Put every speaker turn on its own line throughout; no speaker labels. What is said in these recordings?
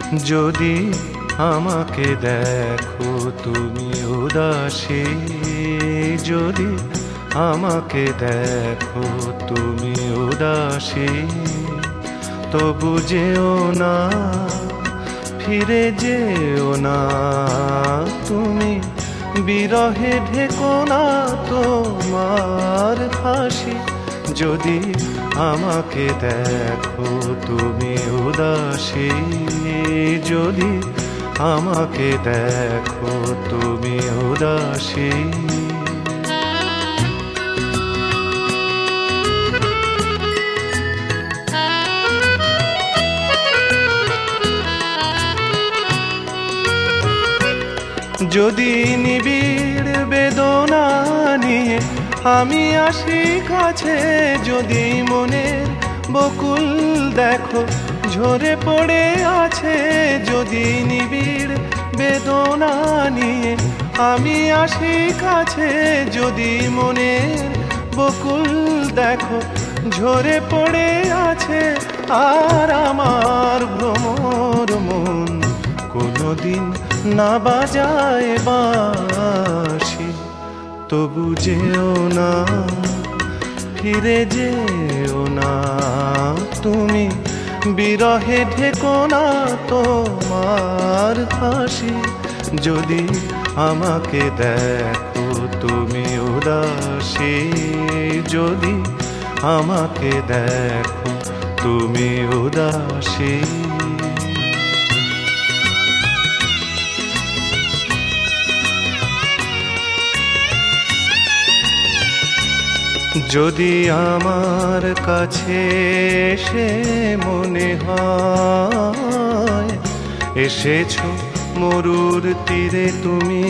যদি আমাকে দেখো তুমি উদাসী, যদি আমাকে দেখো তুমি উদাসী, তবু যেও না, ফিরে যেও না তুমি, বিরহে ঢেকো না তোমার হাসি। যদি আমাকে দেখো তুমি উদাসী, যদি আমাকে দেখো তুমি উদাসী। যদি নিবিড় বেদনা নিয়ে আমি আসি কাছে, যদি মনের বকুল দেখো ঝরে পড়ে আছে, যদি নিবিড় বেদনা নিয়ে আমি আসি কাছে, যদি মনের বকুল দেখো ঝরে পড়ে আছে, আর আমার ভ্রমর মন কোনোদিন না বাজায় বাঁশি, তবু যেও না, ফিরে যেও না তুমি, বিরহে ঢেকো না তোমার হাসি। যদি আমাকে দেখো তুমি উদাসী, যদি আমাকে দেখো তুমি উদাসী। যদি আমার কাছে এসে মনে হয় এসেছো মরুর তীরে তুমি,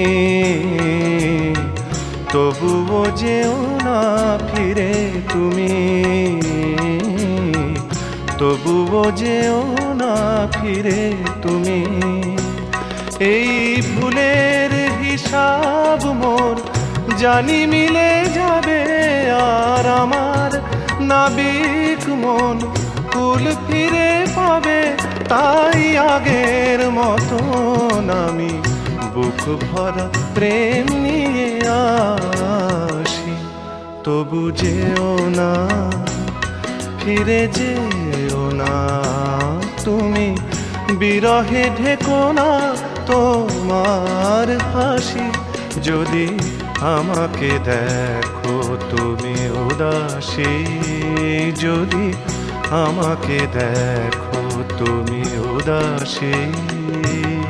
তবুও যেও না ফিরে তুমি, তবুও যেও না ফিরে তুমি। এই ভুলের হিসাব মোর জানি মিলে যাবে, আর আমার নাবিক মন কুল ফিরে পাবে, তাই আগের মতন আমি বুক ভরা প্রেম নিয়ে আসি, তবু যেও না, ফিরে যেও না তুমি, বিরহে ঢেকো না তোমার হাসি। যদি আমাকে দেখো তুমি উদাসী, যদি আমাকে দেখো তুমি উদাসী।